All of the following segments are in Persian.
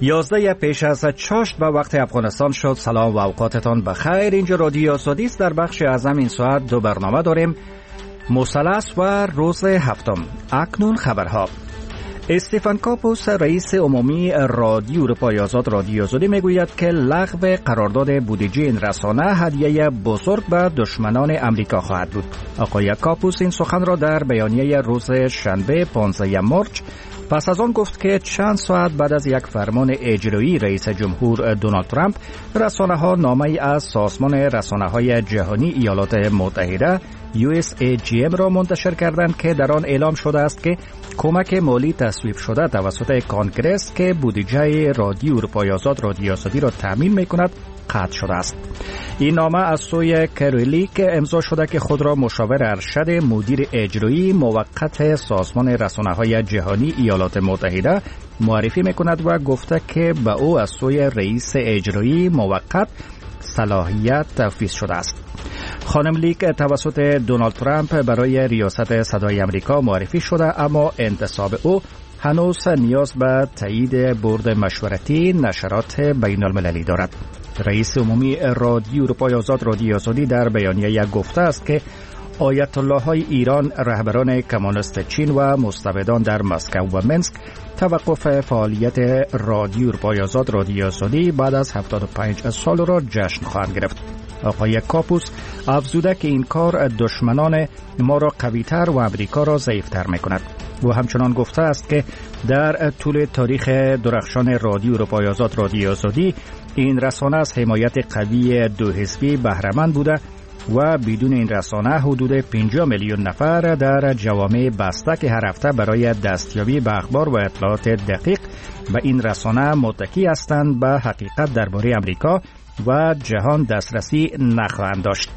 11 پیش از چاشت به وقت افغانستان شد. سلام و اوقاتتان بخیر. اینجا رادیو آزادی است. در بخش اعظم این ساعت دو برنامه داریم: مثلث و روز هفتم. اکنون خبرها. استیفن کاپوس رئیس عمومی رادیو اروپای آزاد رادیو آزادی میگوید که لغو قرارداد بودجه این رسانه هدیه بزرگ به دشمنان امریکا خواهد بود. آقای کاپوس این سخن را در بیانیه روز شنبه 15 مارچ پس از آن گفت که چند ساعت بعد از یک فرمان اجرایی رئیس جمهور دونالد ترامپ، رسانه‌ها نامه‌ای از سازمان رسانه‌های جهانی ایالات متحده USAGM را منتشر کردند که در آن اعلام شده است که کمک مالی تصویب شده توسط کانگرس که بودجه رادیو اروپای آزاد رادیو آزادی را تامین می‌کند قطع شده است. این نامه از سوی کرولیک امضا شده که خود را مشاور ارشد مدیر اجرایی موقت سازمان رسانه‌های جهانی ایالات متحده معرفی می‌کند و گفته که به او از سوی رئیس اجرایی موقت صلاحیت تفویض شده است. خانم لیک توسط دونالد ترامپ برای ریاست صدای امریکا معرفی شده، اما انتصاب او هنوز نیاز به تایید بورد مشورتی نشرات بین المللی دارد. رئیس عمومی رادیو اروپای آزاد رادیو آزادی در بیانیه گفته است که آیت الله های ایران، رهبران کمونیست چین و مستبدان در مسکو و منسک توقف فعالیت رادیو اروپای آزاد رادیو آزادی بعد از 75 سال را جشن خواهند گرفت. آقای کاپوس افزوده که این کار دشمنان ما را قوی‌تر و امریکا را ضعیف‌تر می‌کند. و همچنان گفته است که در طول تاریخ درخشان رادیو اروپای آزاد رادیو آزادی این رسانه از حمایت قوی دو حزبی بهره‌مند بوده و بدون این رسانه حدود 50 میلیون نفر در جوامع بسته که هر هفته برای دستیابی به اخبار و اطلاعات دقیق به این رسانه متکی هستند به حقیقت درباره امریکا و جهان دسترسی نخواهند داشت.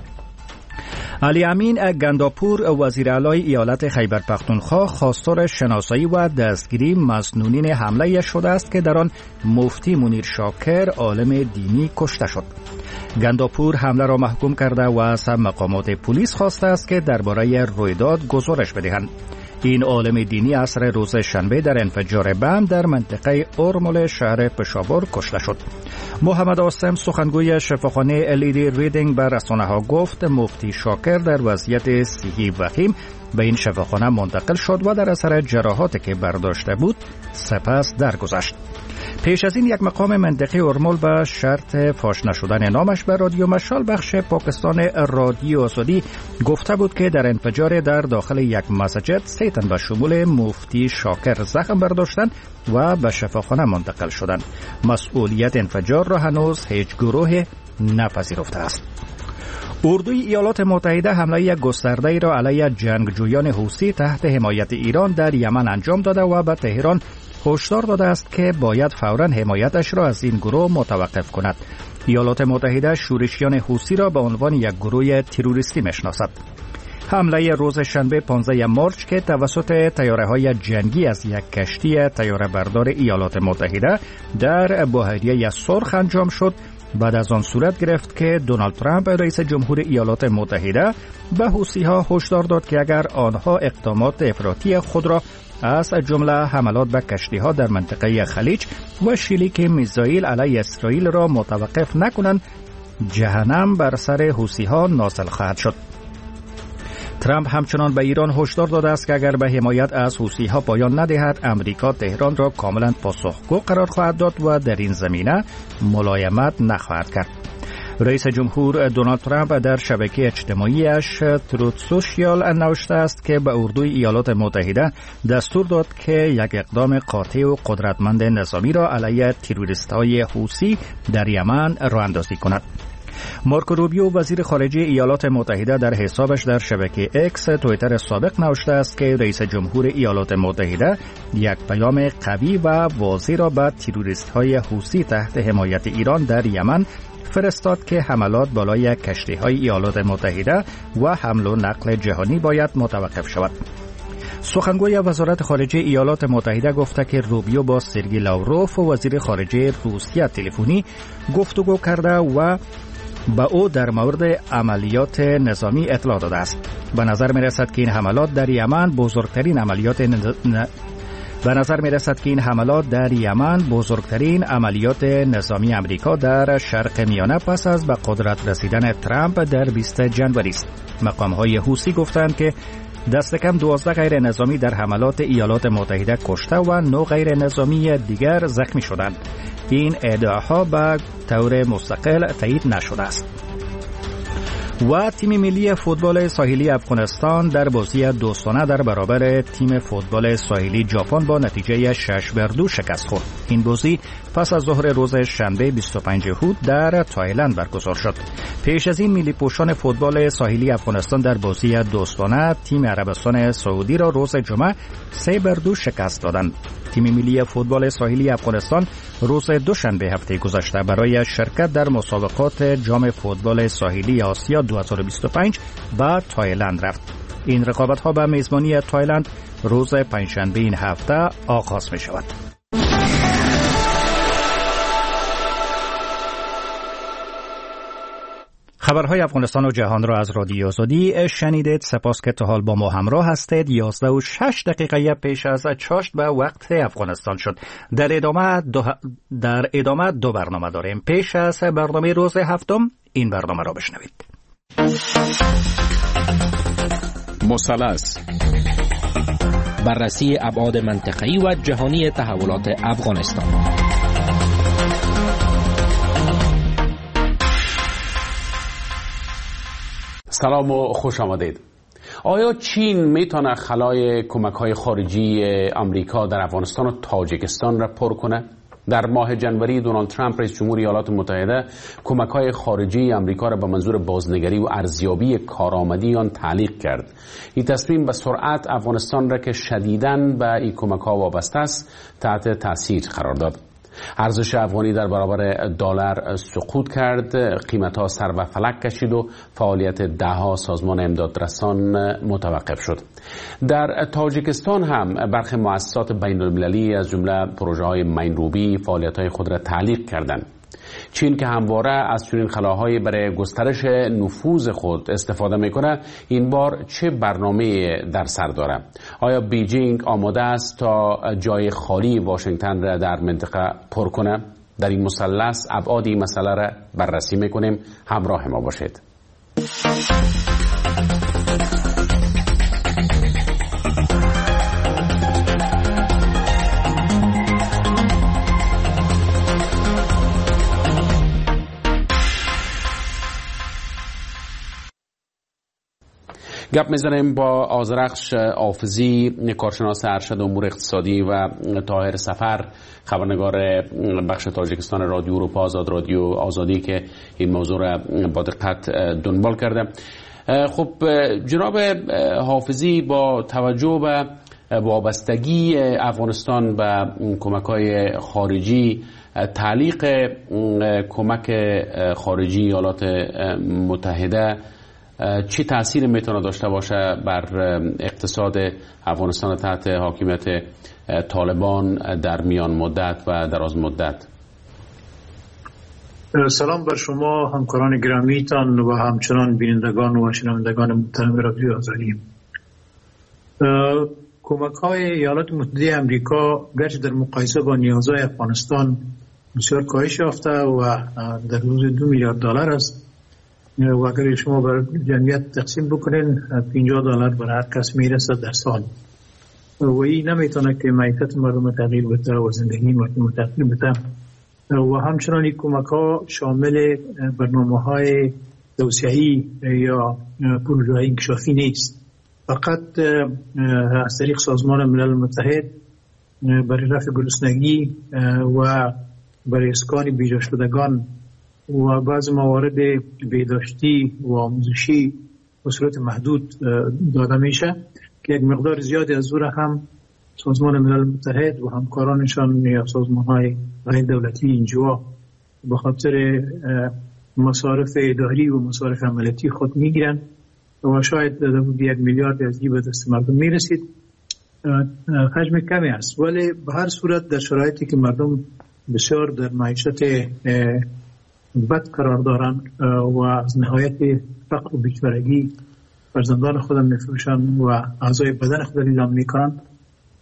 علی امین گنداپور وزیر اعلی ایالت خیبر پختونخوا خواستار شناسایی و دستگیری مسنونین حمله شده است که در آن مفتی منیر شاکر عالم دینی کشته شد. گنداپور حمله را محکوم کرده و از مقامات پلیس خواسته است که درباره رویداد گزارش بدهند. این عالم دینی عصر روز شنبه در انفجار بم در منطقه ارمل شهر پشاور کشته شد. محمد آسم سخنگوی شفاخانه لیدی ریدینگ به رسانه‌ها گفت مفتی شاکر در وضعیت صحی وخیم به این شفاخانه منتقل شد و در اثر جراحاتی که برداشته بود سپس درگذشت. پیش از این یک مقام منطقه ارمل به شرط فاش نشدن نامش به رادیو مشال بخش پاکستان رادیو آزادی گفته بود که در انفجار در داخل یک مسجد 3 تن به شمول مفتی شاکر زخم برداشتند و به شفاخانه منتقل شدند. مسئولیت انفجار را هنوز هیچ گروه نپذیرفته است. اردوی ایالات متحده حمله گسترده را علیه جنگجویان حوثی تحت حمایت ایران در یمن انجام داده و به تهران هشدار داده است که باید فوراً حمایتش را از این گروه متوقف کند. ایالات متحده شورشیان حوثی را به عنوان یک گروه تروریستی میشناسد. حمله روز شنبه 15 مارچ که توسط طیاره‌های جنگی از یک کشتی طیاره بردار ایالات متحده در بحیره سرخ انجام شد بعد از آن صورت گرفت که دونالد ترامپ رئیس جمهور ایالات متحده به حوثی‌ها هشدار داد که اگر آنها اقدامات افراطی خود را از جمله حملات به کشتی‌ها در منطقه خلیج و شلیک میزایل علیه اسرائیل را متوقف نکنند، جهنم بر سر حوثی‌ها نازل خواهد شد. ترامپ همچنان به ایران هشدار داده است که اگر به حمایت از حوثی‌ها پایان ندهد، امریکا تهران را کاملا پاسخگو قرار خواهد داد و در این زمینه ملایمت نخواهد کرد. رئیس جمهور دونالد ترامپ در شبکه اجتماعیش تروت سوشیال نوشته است که به اردوی ایالات متحده دستور داد که یک اقدام قاطع و قدرتمند نظامی را علیه تروریست‌های حوثی در یمن راه اندازی کند. مارکو روبیو وزیر خارجه ایالات متحده در حسابش در شبکه اکس توییتر سابق نوشته است که رئیس جمهور ایالات متحده یک پیام قوی و واضح را به تروریست‌های حوثی تحت حمایت ایران در یمن فرستاد که حملات بالای کشتی‌های ایالات متحده و حمل و نقل جهانی باید متوقف شود. سخنگوی وزارت خارجه ایالات متحده گفته که روبیو با سرگئی لاوروف وزیر خارجه روسیه تلفنی گفتگو کرده و به او در مورد عملیات نظامی اطلاع داده است. به نظر می رسد که این حملات در یمن بزرگترین عملیات به نظر می رسد که این حملات در یمن بزرگترین عملیات نظامی امریکا در شرق میانه پس از به قدرت رسیدن ترامپ در 20 جنوری است. مقام‌های حوثی گفتند که دست کم 12 غیر نظامی در حملات ایالات متحده کشته و 9 غیر نظامی دیگر زخمی شدند. این ادعاها به طور مستقل تایید نشده است. و تیم ملی فوتبال ساحلی افغانستان در بازی دوستانه در برابر تیم فوتبال ساحلی ژاپن با نتیجه 6-2 شکست خورد. این بازی پس از ظهر روز شنبه 25 هود در تایلند برگزار شد. پیش از این ملی پوشان فوتبال ساحلی افغانستان در بازی دوستانه تیم عربستان سعودی را روز جمعه 3-2 شکست دادند. تیم ملی فوتبال ساحلی افغانستان روز دوشنبه هفته گذشته برای شرکت در مسابقات جام فوتبال ساحلی آسیا 2025 به تایلند رفت. این رقابت‌ها به میزبانی تایلند روز پنجشنبه این هفته آغاز می‌شود. خبرهای افغانستان و جهان را از رادیو آزادی شنیدید. سپاس که تا حال با ما همراه هستید. 11:06 دقیقه پیش از چاشت به وقت افغانستان شد. در ادامه دو برنامه داریم. پیش از برنامه روز هفتم این برنامه را بشنوید. مثلث، بررسی ابعاد منطقه‌ای و جهانی تحولات افغانستان. سلام و خوش آمدید. آیا چین میتونه خلای کمک‌های خارجی آمریکا در افغانستان و تاجیکستان را پر کنه؟ در ماه جنوری دونالد ترامپ رئیس جمهوری ایالات متحده کمک‌های خارجی آمریکا را به منظور بازنگری و ارزیابی کارآمدی آن تعلیق کرد. این تصمیم به سرعت افغانستان را که شدیداً به این کمک‌ها وابسته است تحت تاثیر قرار داد. ارزش افغانی در برابر دلار سقوط کرد، قیمت‌ها سر و فلک کشید و فعالیت ده‌ها سازمان امدادرسان متوقف شد. در تاجیکستان هم برخی مؤسسات بین‌المللی از جمله پروژه‌های مین‌روبی فعالیت‌های خود را تعلیق کردند. چین که همواره از چنین خلاهایی برای گسترش نفوذ خود استفاده میکنه، این بار چه برنامه در سر داره؟ آیا بیجینگ آماده است تا جای خالی واشنگتن را در منطقه پر کنه؟ در این مثلث ابعاد این مسئله را بررسی میکنیم. همراه ما باشید. گپ میزنیم با آذرخش آفزی، کارشناس ارشد امور اقتصادی و طاهر سفر، خبرنگار بخش تاجیکستان رادیو اروپا آزاد، رادیو آزادی، که این موضوع را با دقت دنبال کرده. خب جناب حافظی، با توجه به وابستگی افغانستان به کمک‌های خارجی، تعلیق کمک خارجی ایالات متحده چی تأثیر میتونه داشته باشه بر اقتصاد افغانستان تحت حاکمیت طالبان در میان مدت و دراز مدت؟ سلام بر شما همکاران گرامیتان و همچنان بینندگان و شنوندگان محترم رادیو آزادی. کمک‌های ایالات متحده آمریکا گرچه در مقایسه با نیازهای افغانستان بسیار کاهش یافته و در حدود $2 میلیارد است و اگر شما بر جمعیت تقسیم بکنین $50 بر هر کس میرسه در سال و این نمیتونه که معیشت مردم تغییر بده و زندگی مردم تغییر بده. و همچنان این کمک ها شامل برنامه های توسعه‌ای یا پروژه های انکشافی نیست، فقط از طریق سازمان ملل متحد برای رفع گرسنگی و برای اسکان بیجا شدگان و بعض موارد بهداشتی و آموزشی به صورت محدود داده میشه که یک مقدار زیادی از او هم سازمان ملل متحد و همکارانشان یا سازمان‌های غیر دولتی اینجا به خاطر مصارف اداری و مصارف عملیاتی خود میگیرن و شاید در حدود 1 میلیارد از جیب دست مردم میرسید. حجم کمی است، ولی به هر صورت در شرایطی که مردم بسیار در معیشت بد قرار دارن و از نهایت فقر و بیچارگی فرزندان خودم میفروشن و اعضای بدن خود اعلام میکنن،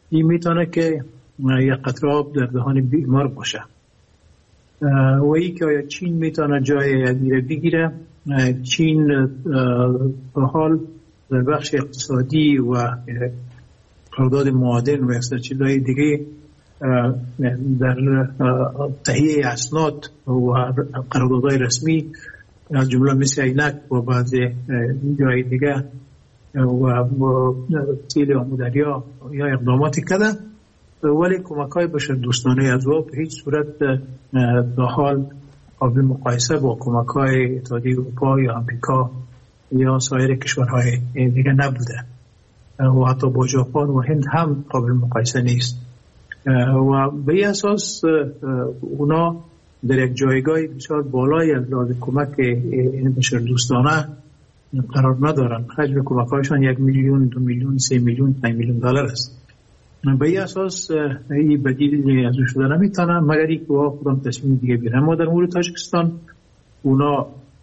این میتونه که یک قطره آب در دهان بیمار باشه. و ای که آیا چین میتونه جای یکدیگر بگیره. چین به حال در بخش اقتصادی و قرارداد معادن و اکثر چیزهای دیگه در تهیه اسناد و قراردادهای رسمی از جمله مثل عینک و بعض جای دیگه و تیل آمودریا یا اقداماتی کرده، ولی کمک‌های بشردوستانه از او به هیچ صورت در حال قابل مقایسه با کمک‌های اتحادیه اروپا یا آمریکا یا سایر کشورهای دیگه نبوده و حتی با ژاپن و هند هم قابل مقایسه نیست. و به این اساس اونا در یک جایگاه بسیار بالای از لحاظ کمک بشردوستانه قرار ندارن. حجم کمک‌هایشان 1 میلیون، 2 میلیون، 3 میلیون، 5 میلیون دلار است. به این اساس این بدیل از شده نمیتونه مگر اینکه خودم تصمیم دیگه بگیرن. ما در مورد تاجیکستان اونا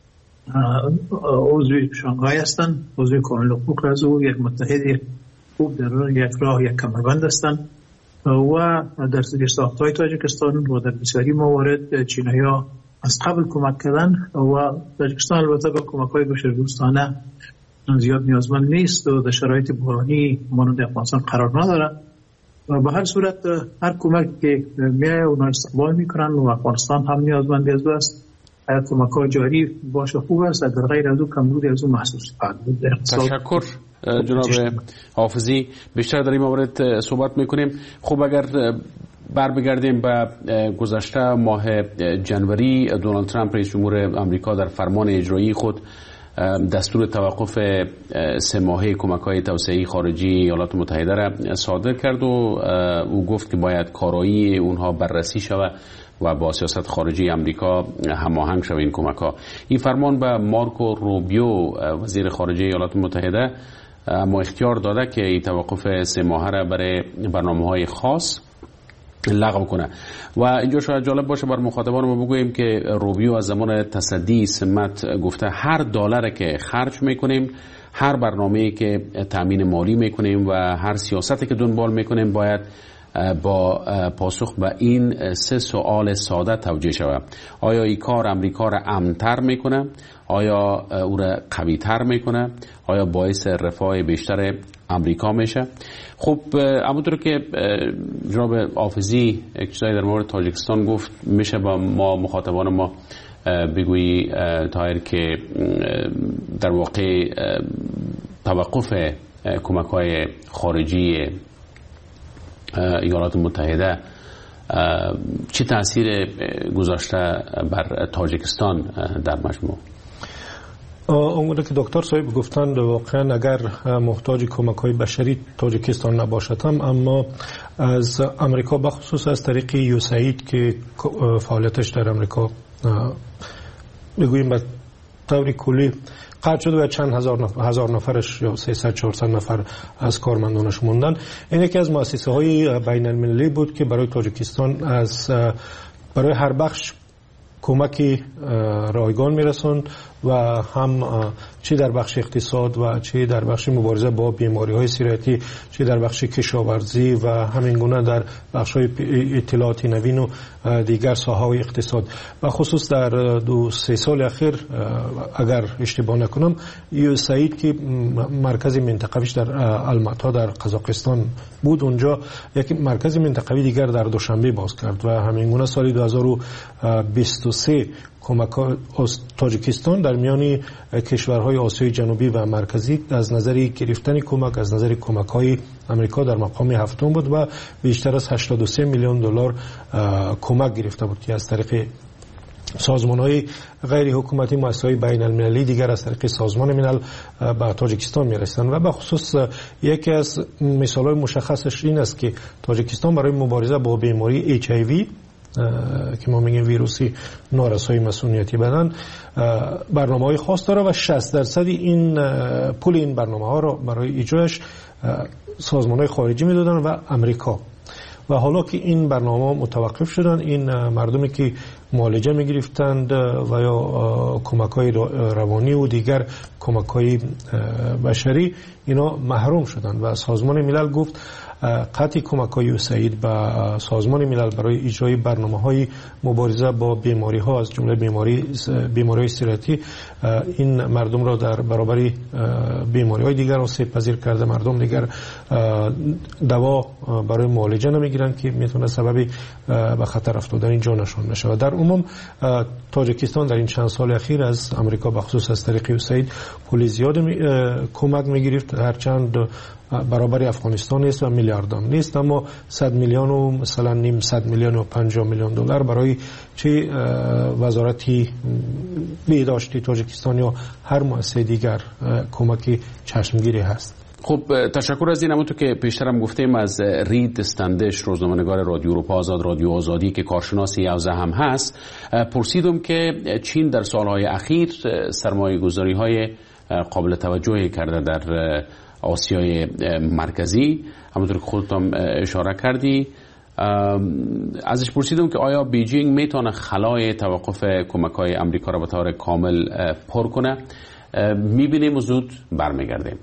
عضو شانگهای هستن، عضو کامل حقوق رزو، یک متحد خوب در یک راه یک کمربند هستن و در ساختهای تاجیکستان و در بسیاری موارد چینایی‌ها از قبل کمک کردن و تاجیکستان البته با کمک‌های بشردوستانه زیاد نیازمند نیست و در شرایط بحرانی مانند افغانستان قرار نداره. و به هر صورت هر کمک که میایه اونا استقبال میکنن و افغانستان هم نیازمند از است. هر کمک‌ها جاری باشه خوب است، در غیر از او کمبودی از او محسوس خواهد بود. تشکر جناب حافظی. بیشتر در این مورد صحبت میکنیم. خب اگر برمیگردیم به گذشته ماه جنوری، دونالد ترامپ رئیس جمهور آمریکا در فرمان اجرایی خود دستور توقف 3 ماهه کمک‌های توسعه‌ای خارجی ایالات متحده را صادر کرد و او گفت که باید کارایی اونها بررسی شود و با سیاست خارجی آمریکا هماهنگ شود این کمک‌ها. این فرمان به مارکو روبیو وزیر خارجه ایالات متحده اما اختیار داده که این توقف 3 ماهه را برای برنامه‌های خاص لغو کنه. و اینجا شاید جالب باشه بر مخاطبان ما بگوییم که روبیو از زمان تصدی سمت گفته هر دلاری که خرج میکنیم، هر برنامه‌ای که تامین مالی میکنیم و هر سیاستی که دنبال میکنیم باید با پاسخ به این 3 سوال ساده توجیه شود. آیا این کار امریکا را امن‌تر میکنه؟ آیا او را قوی‌تر میکنه؟ آیا باعث رفاه بیشتر امریکا میشه؟ خب همونطور که جناب حافظی یک چیزایی در مورد تاجیکستان گفت، میشه با ما مخاطبان ما بگویی طاهر که در واقع توقف کمک‌های خارجی ایالات متحده چه تاثیر گذاشته بر تاجیکستان در مجموع؟ اونگونه که دکتر صاحب گفتند واقعا اگر محتاج کمک‌های بشری تاجیکستان نباشد هم، اما از امریکا بخصوص از طریق یوساید که فعالیتش در امریکا بگوییم به طور کلی قطع شده و چند هزار نفرش یا 300-400 نفر از کارمندانش موندن. این یکی از مؤسسه‌های بین المللی بود که برای تاجیکستان برای هر بخش کمکی رایگان میرسوند و هم چه در بخش اقتصاد و چه در بخش مبارزه با بیماری‌های سیرتی، چه در بخش کشاورزی و همین گونه در بخش‌های اطلاعاتی نوین و دیگر ساحه‌های اقتصاد. و خصوص در 2-3 سال اخیر اگر اشتباه نکنم یوساید که مرکز منطقویش در الماتا در قزاقستان بود، اونجا یک مرکز منطقوی دیگر در دوشنبه باز کرد و همین گونه سال 2023 کمک تاجیکستان در میان کشورهای آسیای جنوبی و مرکزی از نظر گرفتن کمک از نظر کمک‌های امریکا در مقام 7 بود و بیشتر از 83 میلیون دلار کمک گرفته بود که از طریق سازمان‌های غیر حکومتی، مؤسسه‌های بین المللی دیگر از طریق سازمان ملل به تاجیکستان می‌رسند. و به خصوص یکی از مثال‌های مشخصش این است که تاجیکستان برای مبارزه با بیماری HIV که ما میگیم ویروسی نارسایی مسئولیتی بدن برنامه‌های خاص داره و 60% این پول این برنامه‌ها را برای اجراش سازمان‌های خارجی میدادن و امریکا. و حالا که این برنامه متوقف شدن، این مردمی که معالجه میگرفتند و یا کمک‌های روانی و دیگر کمک‌های بشری اینا محروم شدند و سازمان ملل گفت قطع کمک‌های USAID به سازمان ملل برای اجرای برنامه‌های مبارزه با بیماری‌ها از جمله بیماری‌های سیرتی این مردم را در برابر بیماری‌های دیگر آسیب پذیر کرده. مردم دیگر دوا برای معالجه نمیگیرن که میتونه سبب به خطر افتادن جانشان بشه. در عموم تاجیکستان در این چند سال اخیر از امریکا به خصوص از طریق USAID پول زیاد کمک میگرفت، هرچند برابر افغانستان نیست و میلیاردان نیست، اما 100 میلیون و مثلا نیم 100 میلیون و 50 میلیون دلار برای چه وزارتی بهداشتی تاجیکستان یا هر مؤسسه دیگر کمک چشمگیری هست. خب تشکر از این. همونطور که پیشترم گفتیم از رید استندش، روزنامه‌نگار رادیو اروپا آزاد، رادیو آزادی که کارشناس یوزه هم هست، پرسیدم که چین در سالهای اخیر سرمایه‌گذاری‌های قابل توجهی کرده در آسیای مرکزی، همونطور که خودتون اشاره کردی. ازش پرسیدم که آیا بیجینگ میتونه خلای توقف کمک‌های امریکا را به طور کامل پر کنه. میبینیم و زود برمیگردیم.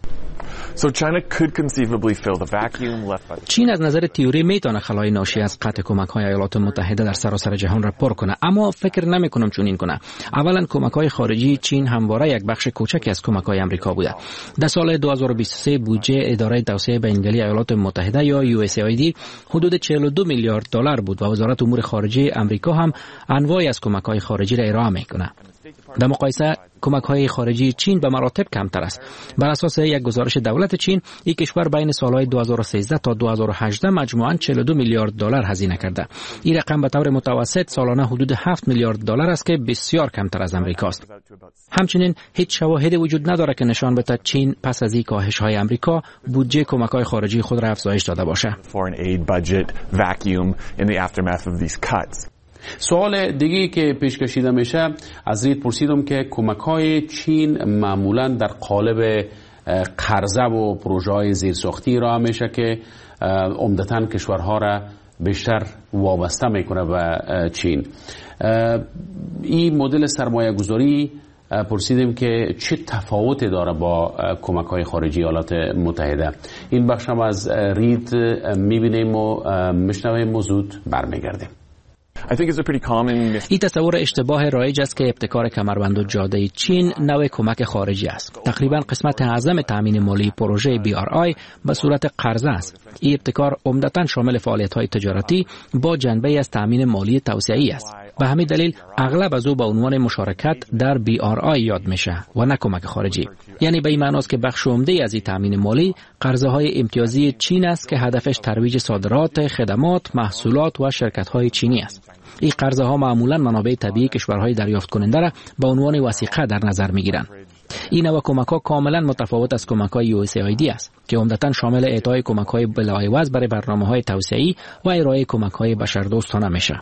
چین از نظر تئوری میتونه خلای ناشی از قطع کمک‌های ایالات متحده در سراسر جهان را پر کنه، اما فکر نمی‌کنم چنین کنه. اولا کمک‌های خارجی چین همواره یک بخش کوچکی از کمک‌های آمریکا بوده. در سال 2023 بودجه اداره توسعه بین‌المللی ایالات متحده یا USAID حدود 42 میلیارد دلار بود و وزارت امور خارجه آمریکا هم انواعی از کمک‌های خارجی را ارائه می‌کنه. در مقایسه کمک‌های خارجی چین به مراتب کمتر است. بر اساس یک گزارش دولت چین، این کشور بین سال‌های 2013 تا 2018 مجموعاً 42 میلیارد دلار هزینه کرده. این رقم به طور متوسط سالانه حدود 7 میلیارد دلار است که بسیار کمتر از امریکاست. همچنین هیچ شواهدی وجود ندارد که نشان بده چین پس از این کاهش‌های امریکا بودجه کمک‌های خارجی خود را افزایش داده باشه. سوال دیگه که پیش کشیده میشه، از رید پرسیدم که کمک‌های چین معمولاً در قالب قرضه و پروژه‌های زیرساختی را میشه که عمدتاً کشورها را بیشتر وابسته میکنه به چین. این مدل سرمایه گذاری پرسیدیم که چه تفاوتی داره با کمک‌های خارجی ایالات متحده. این بخش هم از رید میبینیم و میشنویم و زود برمیگردیم. این تصور اشتباه رایج است که ابتکار کمربند و جاده چین نوع کمک خارجی است. تقریبا قسمت اعظم تامین مالی پروژه BRI به صورت قرضه است. این ابتکار عمدتاً شامل فعالیت‌های تجارتی با جنبه از تامین مالی توسعه‌ای است. به همین دلیل اغلب از او به عنوان مشارکت در BRI یاد میشه و نه کمک خارجی. یعنی به این معنی است که بخش عمده از این تامین مالی قرضه‌های امتیازی چین است که هدفش ترویج صادرات، خدمات، محصولات و شرکت‌های چینی است. این قرضه‌ها معمولاً منابع طبیعی کشورهای دریافت کننده را به عنوان وثیقه در نظر می‌گیرند. این نوع کمک‌ها کاملاً متفاوت از کمک‌های USAID است که عمدتاً شامل اعطای کمک‌های بلاعوض برای برنامه‌های توسعه‌ای و ارائه کمک‌های بشردوستانه میشه.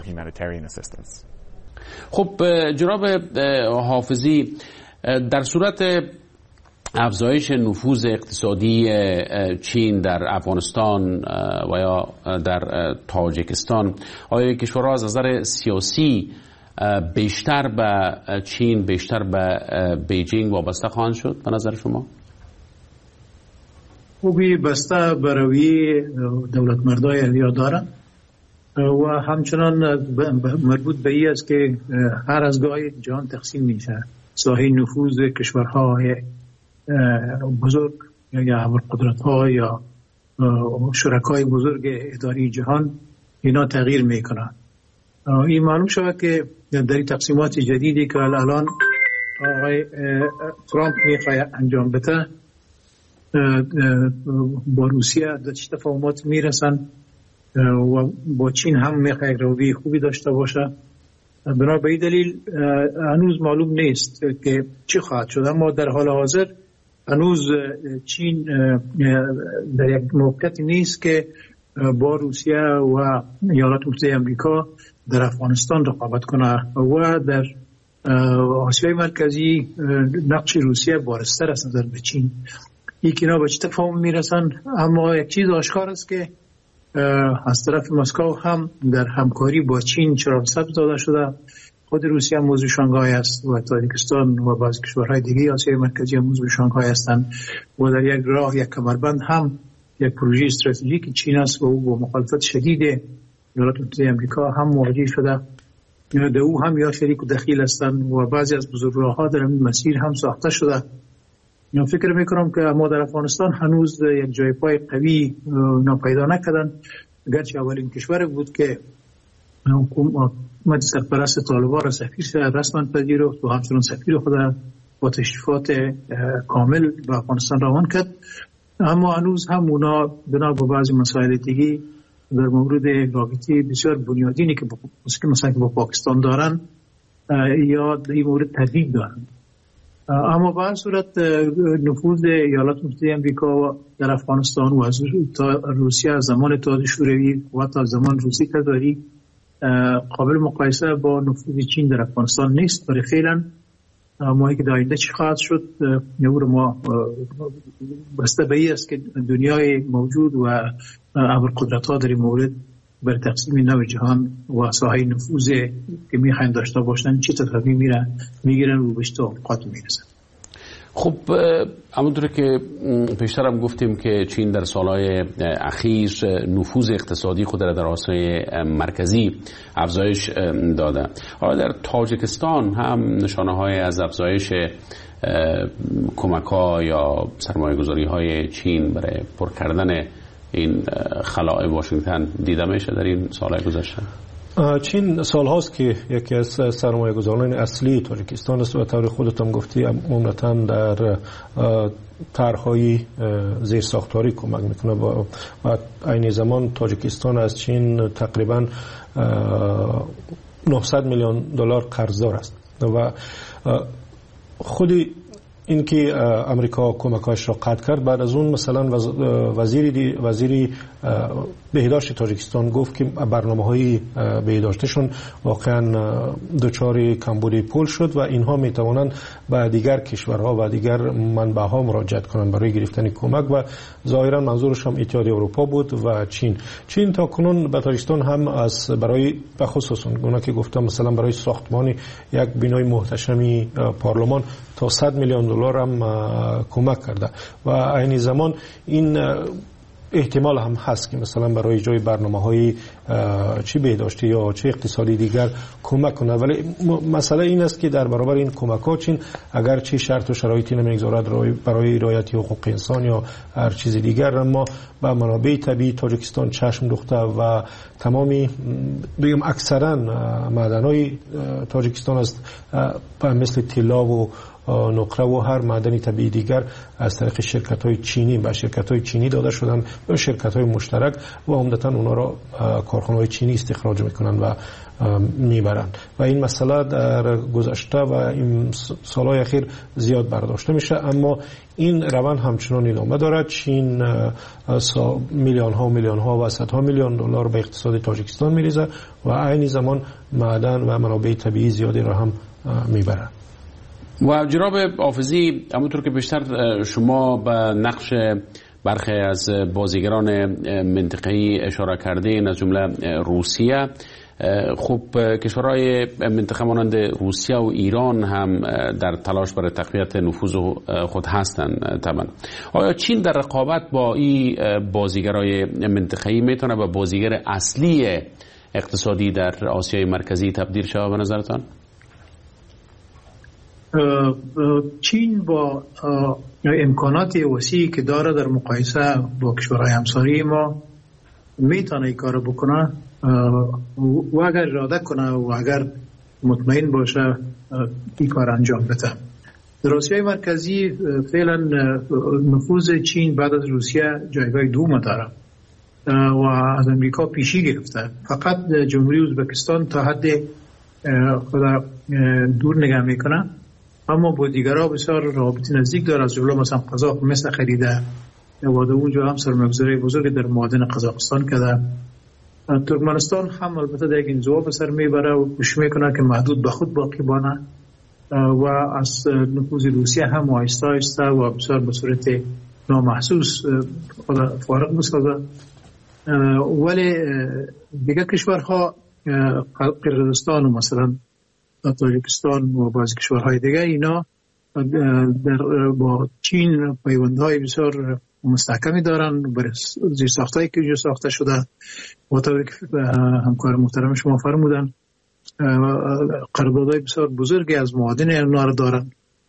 خب جناب حافظی، در صورت افزایش نفوذ اقتصادی چین در افغانستان و یا در تاجیکستان، آیا کشورها از نظر سیاسی بیشتر به چین، بیشتر به بیجینگ وابسته خواهند شد به نظر شما؟ خوبی بسته بروی دولت مردای الیا دارن و همچنان مربوط به این است که هر از گاهی جهان تقسیم میشه. ساحه نفوذ کشورهای بزرگ یا ابرقدرت ها یا شرکای بزرگ اداری جهان اینا تغییر میکنن. این معلوم شود که در تقسیمات جدیدی که الان آقای ترامپ میخواد انجام بده با روسیه در چه تفاهمات میرسن و با چین هم میخواد روی خوبی داشته باشه. بنا به این دلیل هنوز معلوم نیست که چی خواهد شد، اما در حال حاضر هنوز چین در یک موقعیتی نیست که با روسیه و ایالات متحده آمریکا در افغانستان رقابت کنه و در آسیای مرکزی نقش روسیه بارزتر از نظر به چین. اینا به چه تفاهم میرسن، اما یک چیز آشکار است که از طرف مسکو هم در همکاری با چین چراغ سبز داده شده. خود روسیه هم موضوع شانگهای است و تاجیکستان و بعضی کشورهای دیگه آسیای مرکزی هم موضوع شانگهای هستند و در یک راه یک کمربند هم یک پروژه استراتژیک چین است و او با مخالفت شدید ایالات متحده آمریکا هم مواجه شده. در او هم یا شریک و دخیل هستند و بعضی از بزرگراه‌ها در این مسیر هم ساخته شده. فکر میکنم که ما در افغانستان هنوز یک جای پای قوی پیدا نکردن، گرچه اولین کشور بود که حکومت سرپرست طالبان را سفیر رسما پذیرفت و همچنان سفیر خود با تشریفات کامل به افغانستان روان کرد، اما هنوز هم اونا بنا به بعضی مسائل دیگه در مورد رابطه بسیار بنیادینی که مثلا با پاکستان دارن یا در این مورد تردید دارن. اما به هر صورت نفوذ ایالات متحده آمریکا در افغانستان و از روسیه از زمان اتحاد شوروی و تا زمان روسی تزاری قابل مقایسه با نفوذ چین در افغانستان نیست. برای فعلا ماهی که در آینده چی خواهد شد نور ما بسته به ای است که دنیای موجود و ابرقدرت ها در این مورد بر تقسیم نو جهان و ساحه نفوذ که میخواین داشته باشن چه تصمیمی میگیرن و به چه اوقات میرسن. خب همونطور که پیشتر هم گفتیم که چین در سالهای اخیر نفوذ اقتصادی خود را در آسیای مرکزی افزایش داده. حالا در تاجیکستان هم نشانه های از افزایش کمک‌ها یا سرمایه‌گذاری‌های چین برای پر کردن این خلاء واشنگتن دیده میشه در این سالهای گذشته؟ چین سال هاست که یکی از سرمایه گذاران اصلی تاجیکستان است و طور خودتان گفتی عمدتاً در طرح‌های زیرساختاری کمک میکنه و عین زمان تاجیکستان از چین تقریباً 900 میلیون دلار قرضدار است و خودی اینکه امریکا کمک‌هاش را قطع کرد، بعد از اون مثلا وزیری بهداشت تاجیکستان گفت که برنامه‌های بهداشتشون واقعا دچار کمبودی پول شد و اینها میتوانند به دیگر کشورها و دیگر منبع‌ها مراجعت کنند برای گرفتن کمک و ظاهرا منظورش هم اتحادیه اروپا بود و چین تا کنون به تاجیکستان هم از برای به خصوص اون که گفتم مثلا برای ساختمان یک بنای محتشمی پارلمان تا 100 میلیون دلار هم کمک کرده و عین زمان این احتمال هم هست که مثلا برای جای برنامه‌های چی بهداشتی یا چه اقتصادی دیگر کمک کنه، ولی مسئله این است که در برابر این کمک‌ها چین اگر چه شرط و شرایطی نمیگذارد برای رعایت حقوق انسان یا هر چیز دیگر، اما به منابع طبیعی تاجیکستان چشم دوخته و تمامی بگم اکثرا معدن‌های تاجیکستان است مثل طلا و نقره و هر معدن طبیعی دیگر از طریق شرکت‌های چینی به شرکت‌های چینی داده شدن به شرکت‌های مشترک و عمدتاً اونا را کارخانه‌های چینی استخراج می‌کنند و میبرند و این مسئله در گذشته و این سالهای اخیر زیاد برداشته میشه، اما این روند همچنان ادامه دارد. چین میلیون ها و صدها میلیون دلار به اقتصاد تاجیکستان میریزه و عین زمان معدن و منابع طبیعی زیادی را هم میبرند. و جناب حافظی، همونطور که بیشتر شما به نقش برخی از بازیگران منطقه‌ای اشاره کردین از جمله روسیه، خب کشورهای منطقه مانند روسیه و ایران هم در تلاش برای تقویت نفوذ خود هستند. طبعا آیا چین در رقابت با این بازیگرای منطقه‌ای میتونه به بازیگر اصلی اقتصادی در آسیای مرکزی تبدیل شود به نظرتان؟ چین با امکانات وسیعی که داره در مقایسه با کشورهای همسایه ما میتونه این کارو بکنه و اگر اراده کنه و اگر مطمئن باشه این کار انجام بده. در آسیای مرکزی فعلا نفوذ چین بعد از روسیه جایگاه دوم داره و از امریکا پیشی گرفته. فقط جمهوری ازبکستان تا حد خود دور نگاه میکنه، اما با دیگرها بسیار رابطه نزدیک داره، از جمله مثلا قزاق مثل خریده و در اونجا هم سرمایه‌گذاری بزرگ در معادن قزاقستان کرده. ترکمنستان هم البته در یک انزوا به سر میبره و کوشش میکنه که محدود به خود باقی بانه و از نفوذ روسیه هم آهسته آهسته و بسیار به صورت نامحسوس فارغ بسازه. ولی دیگه کشورها قرقیزستان و مثلا تاجیکستان و بعضی کشورهای دیگه اینا با چین پیوندهای بسیار مستحکمی دارن برای زیر ساختایی که جو ساخته شده و طوری که همکار محترم شما فرمودن قراردادهای بسیار بزرگی از معادن اینا رو دارن.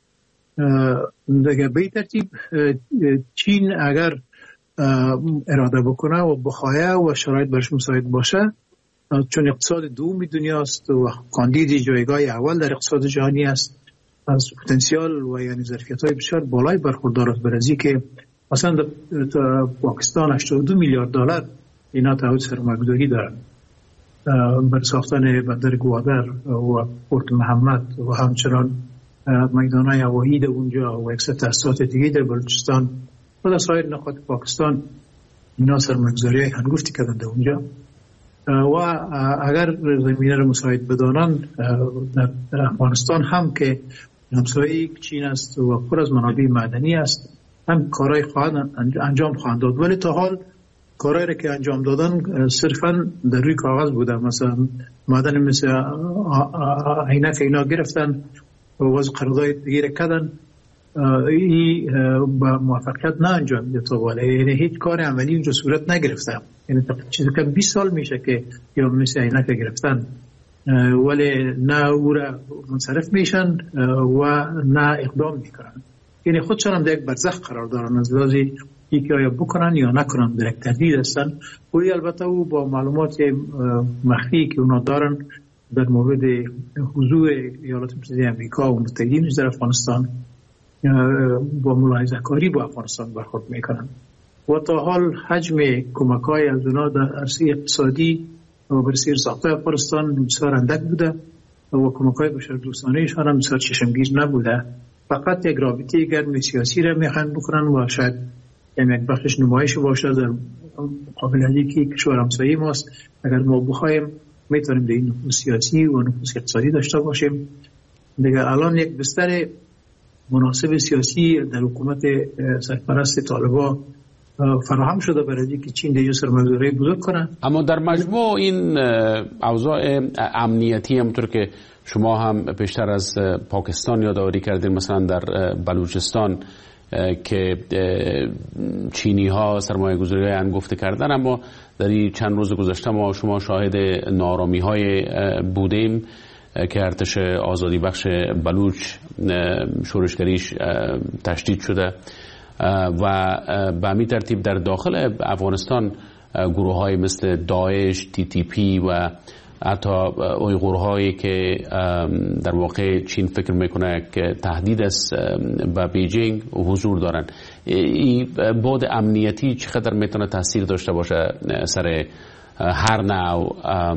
دیگه به این ترتیب چین اگر اراده بکنه و بخواه و شرایط برش مساعد باشه، چون اقتصاد دوم دنیاست و کاندید جایگاه اول در اقتصاد جهانی است، از پتانسیل و یعنی ظرفیت‌های بسیار بالای برخوردار است. برای که مثلا در پاکستان 82 میلیارد دلار اینا تعهد سرمایه‌گذاری دارن بر ساختن بندر گوادر و پورت محمد و همچنان میدان‌های هوایی در اونجا و یک سری تأسیسات دیگه در بلوچستان و در سایر نقاط پاکستان اینا سرمایه‌گذاری هنگفتی کردن در اونجا و اگر زمینه رو مساعد بدانن در افغانستان هم که همسایه چین است و پر از منابع معدنی است، هم کارهای انجام خواهند داد. ولی تا حال کارهایی که انجام دادن صرفا در روی کاغذ بوده. مثلا معدن مثل عینک اینا گرفتن و واسه قرارداد دیگه کردن، این با موفقیت نه انجام داده تا بالا، یعنی هیچ کار عملی اونجا صورت نگرفته. یعنی چیزی که 20 سال میشه که یا مثل عینک گرفتن ولی نه او را منصرف میشن و نه اقدام میکنن. یعنی خودشان هم در یک برزخ قرار دارن از لحاظی که آیا بکنن یا نکنن، در یک تردید هستن. ولی البته او با معلومات مخفی که اونا دارن در مورد حضور ایالات متحده آمریکا و متحدینش در افغانستان با ملاحظه کاری با افغانستان برخورد میکنن و تا حال حجم کمک‌های از اونا در عرصه اقتصادی و برای ساخته افغانستان بسیار اندک بوده و کمک‌های بشردوستانه‌شان هم بسیار چشمگیر نبوده. فقط یک رابطه گرم سیاسی را میخوان بکنن و شاید یک بخشش نمایش باشه در مقابل اینکه کشور همسایه ماست. اگر ما بخوایم میتونیم در این نفوذ سیاسی و نفوذ اقتصادی داشته باشیم. دیگه الان یک بستر مناسب سیاسی در حکومت سرپرست طالبان فراهم شده برای اینکه چین دیگه سرمایه‌گذاری بزرگ کنه. اما در مجموع این اوضاع امنیتی همونطور که شما هم پیشتر از پاکستان یادآوری کردین، مثلا در بلوچستان که چینی ها سرمایه گذاری انگفته کردن، اما در این چند روز گذشته ما شما شاهد نارامی های بودیم که ارتش آزادی بخش بلوچ شورشگریش تشدید شده و به همین ترتیب در داخل افغانستان گروه های مثل داعش، TTP و حتی اویغورهایی که در واقع چین فکر میکنه که تهدید است به بیجینگ حضور دارن. این بعد امنیتی چقدر میتونه تاثیر داشته باشه سر هر نوع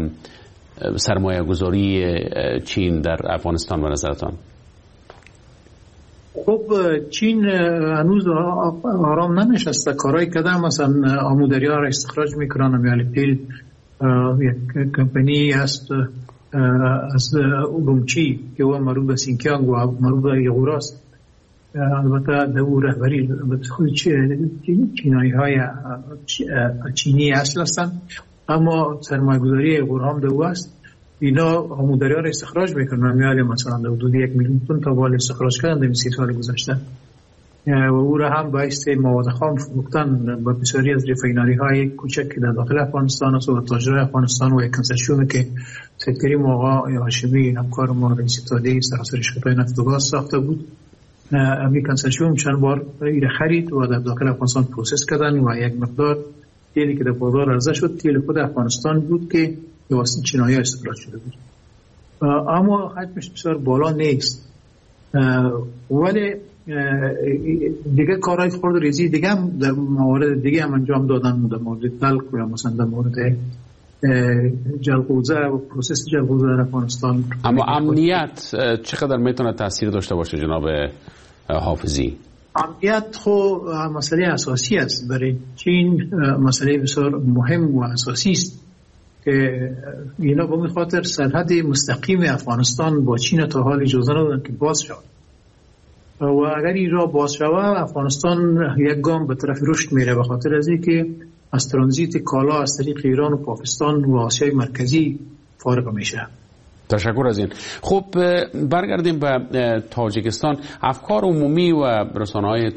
سرمایه گذاری چین در افغانستان به نظرتان؟ خب چین هنوز آرام ننشسته، کارهای کردن، مثلا آمودریا را استخراج میکنن. امیال پیل یک کمپانی است از اورومچی که او مربوط به سینکیانگ و مربوط به ایغور است. البته در او رهبری خود چینایی های چینی اصل هستند، اما سرمایه گذاری ایغور هم در او است. اینا آمودریا را استخراج میکنن. امیال مثلا در حدود 1 میلیون تن تا بال استخراج کردن در 30 سال گذشته و او را هم باعث مواد خام فروختن با بسیاری از رفینری های کوچک که در داخل افغانستان است و تاجرای افغانستان و یک کنسرسیومی که سید کریم آقا هاشمی همکار ما رئیس اتحادیه سراسر شرکت‌های نفت و گاز ساخته بود. امی کنسرسیوم چند بار ایره خرید و در داخل افغانستان پروسس کردن و یک مقدار تیلی که در بازار عرضه شد تیل خود افغانستان بود که به واسطه چینایی استخراج شده بود، اما حجمش بسیار بالا نیست. ولی دیگه کارهای خرد ریزی دیگه هم در موارد دیگه هم انجام دادن، در مورد تلق و مثلا در مورد جلغوزه و پروسس جلغوزه در افغانستان. اما امنیت چقدر میتونه تاثیر داشته باشه جناب حافظی؟ امنیت خب مسئله اساسی است برای چین، مسئله بسیار مهم و اساسی است که اینا به خاطر سرحد مستقیم افغانستان با چین تا حال اجازه ندادن که باز شود و اگر این را باز شود افغانستان یک گام به طرف رشد میره، به خاطر از اینکه از ترانزیت کالا از طریق ایران و پاکستان و آسیای مرکزی فارغ میشه. تشکر از این. خب برگردیم به تاجیکستان. افکار عمومی و رسانه‌های